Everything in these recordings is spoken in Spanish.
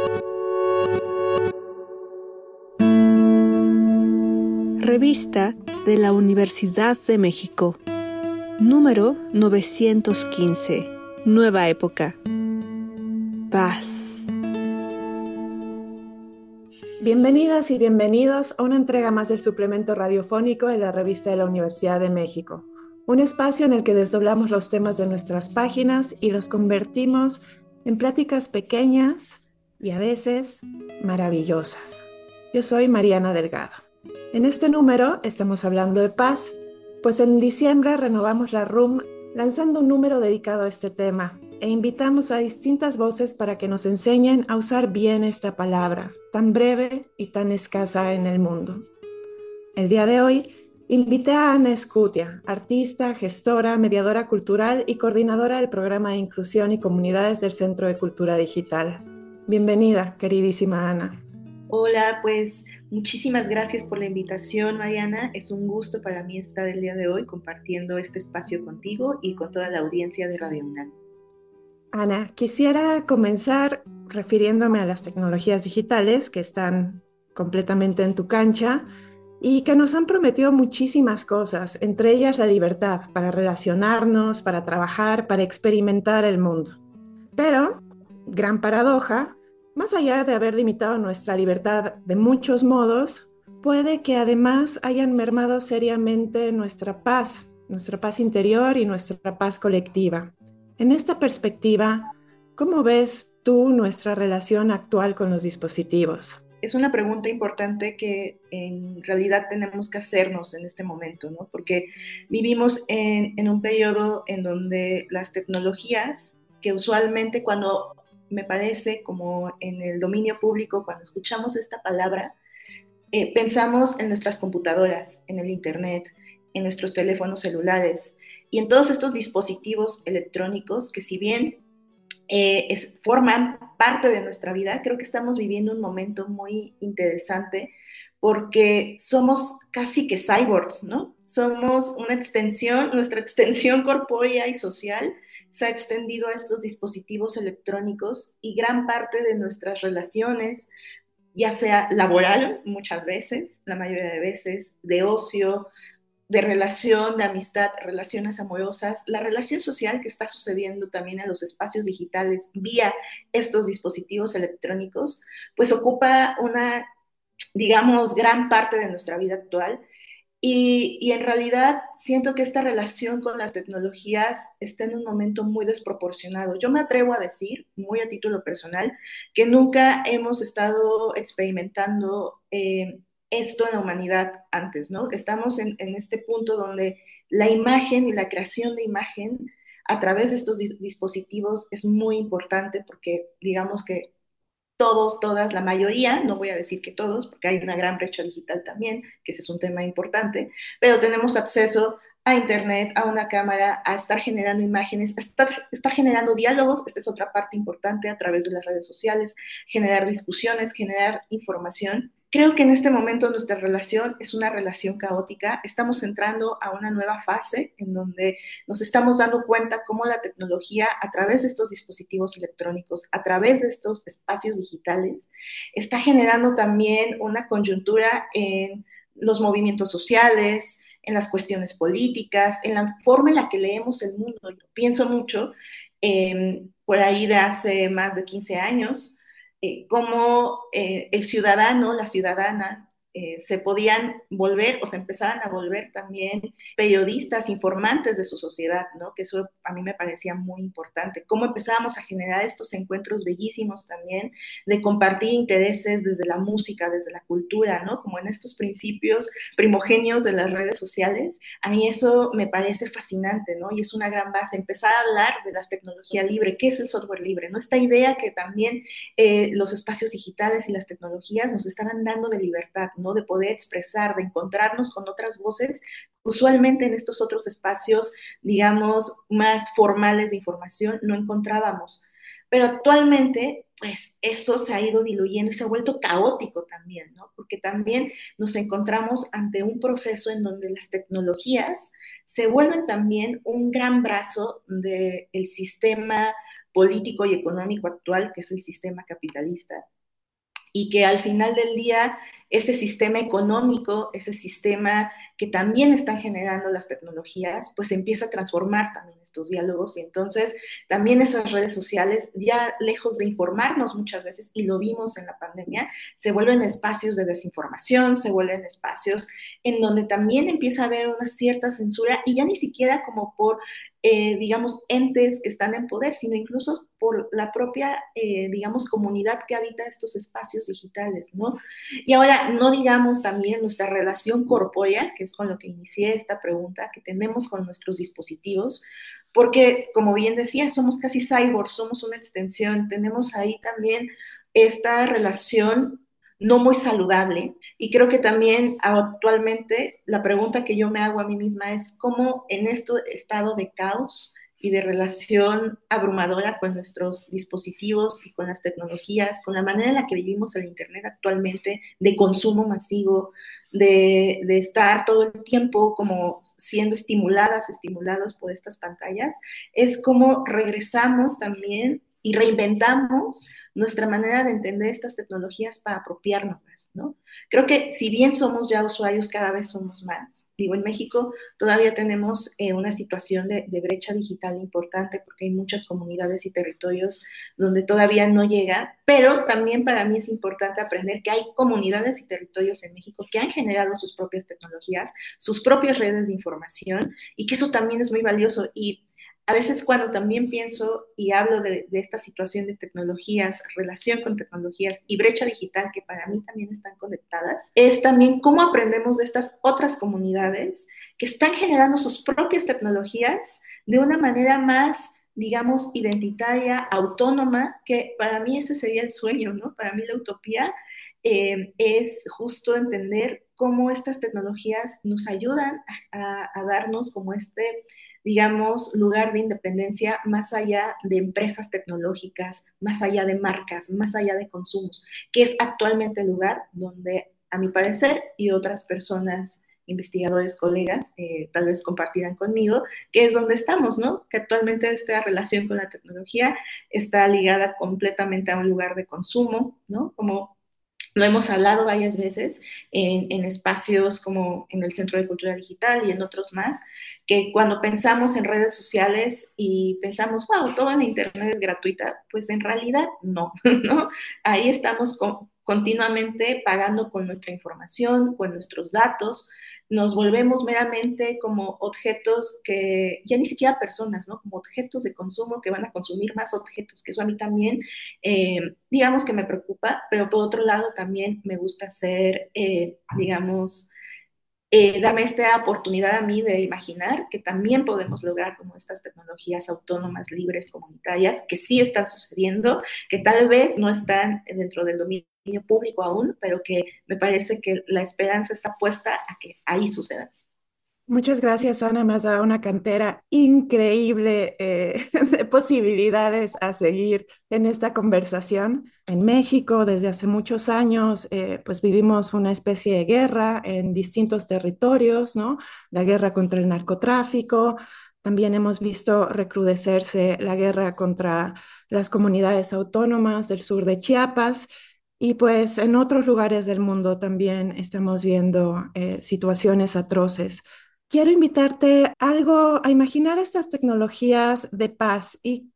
Revista de la Universidad de México, número 915, Nueva Época. Paz. Bienvenidas y bienvenidos a una entrega más del suplemento radiofónico de la Revista de la Universidad de México, un espacio en el que desdoblamos los temas de nuestras páginas y los convertimos en pláticas pequeñas y a veces maravillosas. Yo soy Mariana Delgado. En este número estamos hablando de paz, pues en diciembre renovamos la RUM lanzando un número dedicado a este tema e invitamos a distintas voces para que nos enseñen a usar bien esta palabra, tan breve y tan escasa en el mundo. El día de hoy invité a Ana Escutia, artista, gestora, mediadora cultural y coordinadora del programa de inclusión y comunidades del Centro de Cultura Digital. Bienvenida, queridísima Ana. Hola, pues muchísimas gracias por la invitación, Mariana. Es un gusto para mí estar el día de hoy compartiendo este espacio contigo y con toda la audiencia de Radio UNAM. Ana, quisiera comenzar refiriéndome a las tecnologías digitales que están completamente en tu cancha y que nos han prometido muchísimas cosas, entre ellas la libertad para relacionarnos, para trabajar, para experimentar el mundo. Pero, gran paradoja, más allá de haber limitado nuestra libertad de muchos modos, puede que además hayan mermado seriamente nuestra paz interior y nuestra paz colectiva. En esta perspectiva, ¿cómo ves tú nuestra relación actual con los dispositivos? Es una pregunta importante que en realidad tenemos que hacernos en este momento, ¿no? Porque vivimos en un periodo en donde las tecnologías, que usualmente cuando me parece como en el dominio público, cuando escuchamos esta palabra, pensamos en nuestras computadoras, en el internet, en nuestros teléfonos celulares y en todos estos dispositivos electrónicos que si bien forman parte de nuestra vida. Creo que estamos viviendo un momento muy interesante porque somos casi que cyborgs, ¿no? Somos una extensión, nuestra extensión corpórea y social se ha extendido a estos dispositivos electrónicos y gran parte de nuestras relaciones, ya sea laboral muchas veces, la mayoría de veces, de ocio, de relación, de amistad, relaciones amorosas, la relación social que está sucediendo también en los espacios digitales vía estos dispositivos electrónicos, pues ocupa una, digamos, gran parte de nuestra vida actual. Y en realidad siento que esta relación con las tecnologías está en un momento muy desproporcionado. Yo me atrevo a decir, muy a título personal, que nunca hemos estado experimentando esto en la humanidad antes, ¿no? Estamos en este punto donde la imagen y la creación de imagen a través de estos dispositivos es muy importante porque digamos que todos, todas, la mayoría, no voy a decir que todos, porque hay una gran brecha digital también, que ese es un tema importante, pero tenemos acceso a internet, a una cámara, a estar generando imágenes, a estar generando diálogos, esta es otra parte importante a través de las redes sociales, generar discusiones, generar información. Creo que en este momento nuestra relación es una relación caótica, estamos entrando a una nueva fase en donde nos estamos dando cuenta cómo la tecnología, a través de estos dispositivos electrónicos, a través de estos espacios digitales, está generando también una coyuntura en los movimientos sociales, en las cuestiones políticas, en la forma en la que leemos el mundo. Yo pienso mucho, por ahí de hace más de 15 años, cómo el ciudadano, la ciudadana, se podían volver o se empezaban a volver también periodistas, informantes de su sociedad, ¿no? Que eso a mí me parecía muy importante. Cómo empezábamos a generar estos encuentros bellísimos también de compartir intereses desde la música, desde la cultura, ¿no? Como en estos principios primogenios de las redes sociales. A mí eso me parece fascinante, ¿no? Y es una gran base. Empezar a hablar de las tecnologías libres, ¿qué es el software libre? ¿No? Esta idea que también los espacios digitales y las tecnologías nos estaban dando de libertad, ¿no? De poder expresar, de encontrarnos con otras voces, usualmente en estos otros espacios, digamos, más formales de información, no encontrábamos. Pero actualmente, pues eso se ha ido diluyendo y se ha vuelto caótico también, ¿no? Porque también nos encontramos ante un proceso en donde las tecnologías se vuelven también un gran brazo del sistema político y económico actual, que es el sistema capitalista, y que al final del día ese sistema económico, ese sistema que también están generando las tecnologías, pues empieza a transformar también estos diálogos y entonces también esas redes sociales, ya lejos de informarnos muchas veces, y lo vimos en la pandemia, se vuelven espacios de desinformación, se vuelven espacios en donde también empieza a haber una cierta censura y ya ni siquiera como por digamos, entes que están en poder, sino incluso por la propia, digamos, comunidad que habita estos espacios digitales, ¿no? Y ahora, no digamos también nuestra relación corpórea, que es con lo que inicié esta pregunta, que tenemos con nuestros dispositivos, porque, como bien decía, somos casi cyborgs, somos una extensión, tenemos ahí también esta relación no muy saludable. Y creo que también actualmente la pregunta que yo me hago a mí misma es cómo en este estado de caos y de relación abrumadora con nuestros dispositivos y con las tecnologías, con la manera en la que vivimos el Internet actualmente, de consumo masivo, de estar todo el tiempo como siendo estimulados por estas pantallas, es como regresamos también y reinventamos nuestra manera de entender estas tecnologías para apropiárnoslas, ¿no? Creo que si bien somos ya usuarios, cada vez somos más. Digo, en México todavía tenemos una situación de brecha digital importante porque hay muchas comunidades y territorios donde todavía no llega, pero también para mí es importante aprender que hay comunidades y territorios en México que han generado sus propias tecnologías, sus propias redes de información y que eso también es muy valioso. Y a veces cuando también pienso y hablo de esta situación de tecnologías, relación con tecnologías y brecha digital, que para mí también están conectadas, es también cómo aprendemos de estas otras comunidades que están generando sus propias tecnologías de una manera más, digamos, identitaria, autónoma, que para mí ese sería el sueño, ¿no? Para mí la utopía es justo entender cómo estas tecnologías nos ayudan a darnos como digamos, lugar de independencia más allá de empresas tecnológicas, más allá de marcas, más allá de consumos, que es actualmente el lugar donde, a mi parecer, y otras personas, investigadores, colegas, tal vez compartirán conmigo, que es donde estamos, ¿no? Que actualmente esta relación con la tecnología está ligada completamente a un lugar de consumo, ¿no? Como lo hemos hablado varias veces en espacios como en el Centro de Cultura Digital y en otros más, que cuando pensamos en redes sociales y pensamos, wow, toda la Internet es gratuita, pues en realidad no, ¿no? Ahí estamos continuamente pagando con nuestra información, con nuestros datos, nos volvemos meramente como objetos que, ya ni siquiera personas, ¿no? Como objetos de consumo que van a consumir más objetos, que eso a mí también digamos que me preocupa, pero por otro lado también me gusta hacer, digamos, darme esta oportunidad a mí de imaginar que también podemos lograr como estas tecnologías autónomas, libres, comunitarias, que sí están sucediendo, que tal vez no están dentro del dominio público aún, pero que me parece que la esperanza está puesta a que ahí suceda. Muchas gracias, Ana. Me has dado una cantera increíble de posibilidades a seguir en esta conversación. En México, desde hace muchos años, pues vivimos una especie de guerra en distintos territorios, ¿no? La guerra contra el narcotráfico. También hemos visto recrudecerse la guerra contra las comunidades autónomas del sur de Chiapas. Y pues en otros lugares del mundo también estamos viendo situaciones atroces. Quiero invitarte algo a imaginar estas tecnologías de paz y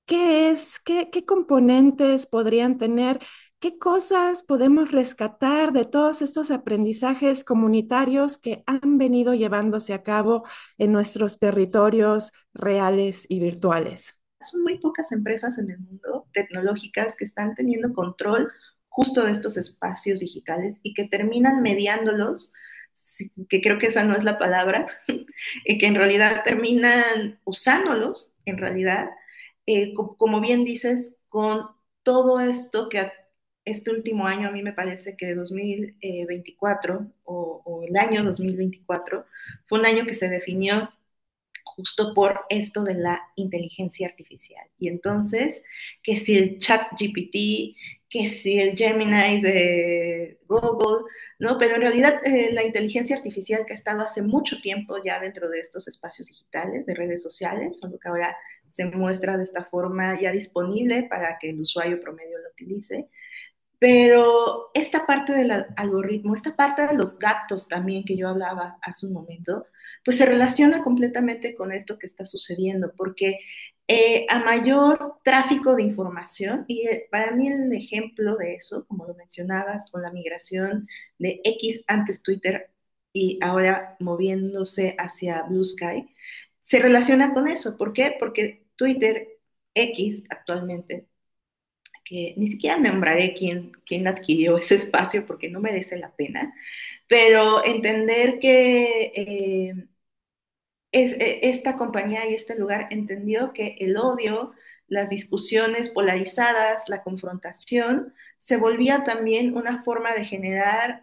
qué componentes podrían tener, qué cosas podemos rescatar de todos estos aprendizajes comunitarios que han venido llevándose a cabo en nuestros territorios reales y virtuales. Son muy pocas empresas en el mundo tecnológicas que están teniendo control justo de estos espacios digitales y que terminan mediándolos, que creo que esa no es la palabra, y que en realidad terminan usándolos, en realidad, como bien dices, con todo esto que este último año, a mí me parece que 2024 o el año 2024 fue un año que se definió justo por esto de la inteligencia artificial. Y entonces, que si el chat GPT, que si el Gemini de Google, ¿no? Pero en realidad la inteligencia artificial que ha estado hace mucho tiempo ya dentro de estos espacios digitales, de redes sociales, solo que ahora se muestra de esta forma ya disponible para que el usuario promedio lo utilice. Pero esta parte del algoritmo, esta parte de los datos también que yo hablaba hace un momento, pues se relaciona completamente con esto que está sucediendo, porque a mayor tráfico de información, y para mí el ejemplo de eso, como lo mencionabas, con la migración de X antes Twitter y ahora moviéndose hacia Blue Sky, se relaciona con eso. ¿Por qué? Porque Twitter X actualmente, que ni siquiera nombraré quién adquirió ese espacio porque no merece la pena, pero entender que esta compañía y este lugar entendió que el odio, las discusiones polarizadas, la confrontación, se volvía también una forma de generar,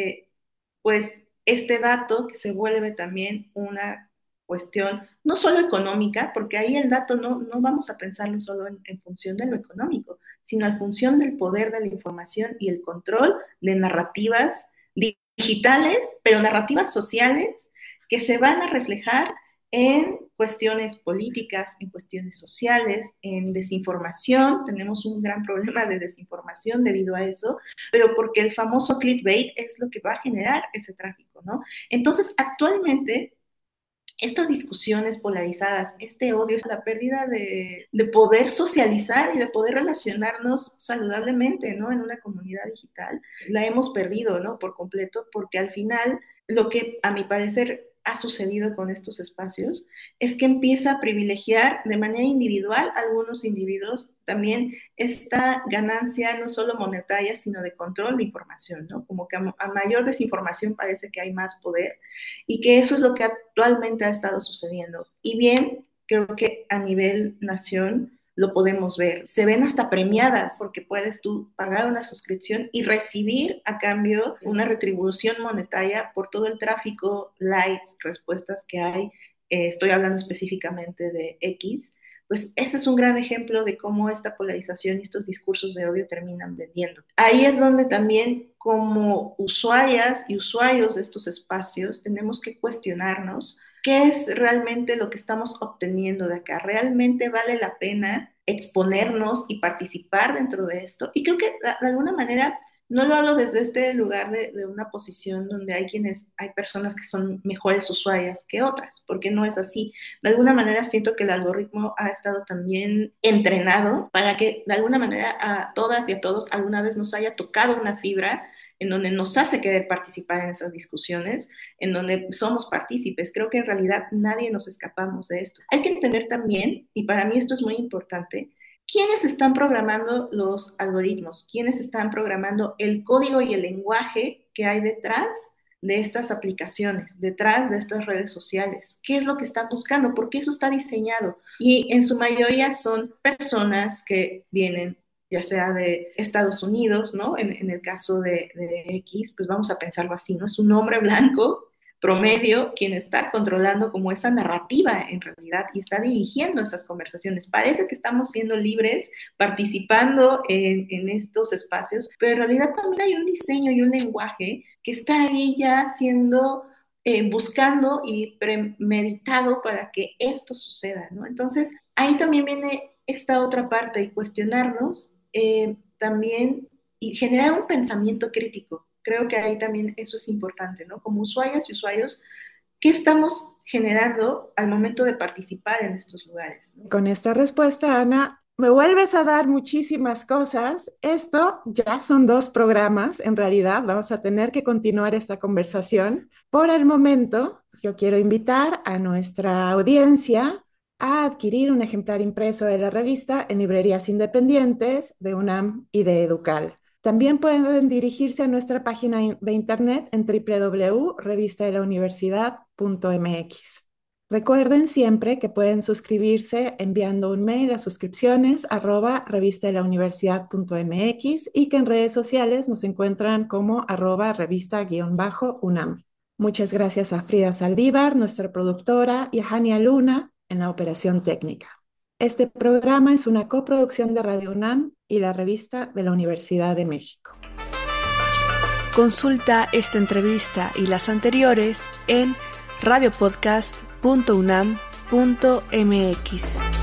pues, este dato que se vuelve también una cuestión no solo económica, porque ahí el dato no vamos a pensarlo solo en función de lo económico, sino en función del poder de la información y el control de narrativas digitales, pero narrativas sociales que se van a reflejar en cuestiones políticas, en cuestiones sociales, en desinformación. Tenemos un gran problema de desinformación debido a eso, pero porque el famoso clickbait es lo que va a generar ese tráfico, ¿no? Entonces, actualmente, estas discusiones polarizadas, este odio, la pérdida de poder socializar y de poder relacionarnos saludablemente, ¿no? En una comunidad digital, la hemos perdido, ¿no? Por completo, porque al final lo que a mi parecer ha sucedido con estos espacios es que empieza a privilegiar de manera individual a algunos individuos también esta ganancia no solo monetaria, sino de control de información, ¿no? Como que a mayor desinformación parece que hay más poder y que eso es lo que actualmente ha estado sucediendo. Y bien, creo que a nivel nación lo podemos ver. Se ven hasta premiadas porque puedes tú pagar una suscripción y recibir a cambio una retribución monetaria por todo el tráfico, likes, respuestas que hay. Estoy hablando específicamente de X. Pues ese es un gran ejemplo de cómo esta polarización y estos discursos de odio terminan vendiendo. Ahí es donde también como usuarias y usuarios de estos espacios tenemos que cuestionarnos ¿qué es realmente lo que estamos obteniendo de acá? ¿Realmente vale la pena exponernos y participar dentro de esto? Y creo que de alguna manera no lo hablo desde este lugar de una posición donde hay personas que son mejores usuarias que otras, porque no es así. De alguna manera siento que el algoritmo ha estado también entrenado para que de alguna manera a todas y a todos alguna vez nos haya tocado una fibra en donde nos hace querer participar en esas discusiones, en donde somos partícipes. Creo que en realidad nadie nos escapamos de esto. Hay que entender también, y para mí esto es muy importante, quiénes están programando los algoritmos, quiénes están programando el código y el lenguaje que hay detrás de estas aplicaciones, detrás de estas redes sociales. ¿Qué es lo que están buscando? ¿Por qué eso está diseñado? Y en su mayoría son personas que vienen ya sea de Estados Unidos, ¿no? En el caso de X, pues vamos a pensarlo así, ¿no? Es un hombre blanco promedio quien está controlando como esa narrativa en realidad y está dirigiendo esas conversaciones. Parece que estamos siendo libres, participando en estos espacios, pero en realidad también hay un diseño y un lenguaje que está ahí ya siendo buscando y premeditado para que esto suceda, ¿no? Entonces, ahí también viene esta otra parte y cuestionarnos también y generar un pensamiento crítico. Creo que ahí también eso es importante, ¿no? Como usuarias y usuarios, ¿qué estamos generando al momento de participar en estos lugares, ¿no? Con esta respuesta, Ana, me vuelves a dar muchísimas cosas. Esto ya son 2 programas, en realidad. Vamos a tener que continuar esta conversación. Por el momento, yo quiero invitar a nuestra audiencia a adquirir un ejemplar impreso de la revista en librerías independientes de UNAM y de Educal. También pueden dirigirse a nuestra página de internet en www.revistadelauniversidad.mx. Recuerden siempre que pueden suscribirse enviando un mail a suscripciones@revistadelauniversidad.mx y que en redes sociales nos encuentran como @revista_UNAM. Muchas gracias a Frida Saldívar, nuestra productora, y a Jania Luna en la operación técnica. Este programa es una coproducción de Radio UNAM y la Revista de la Universidad de México. Consulta esta entrevista y las anteriores en radiopodcast.unam.mx.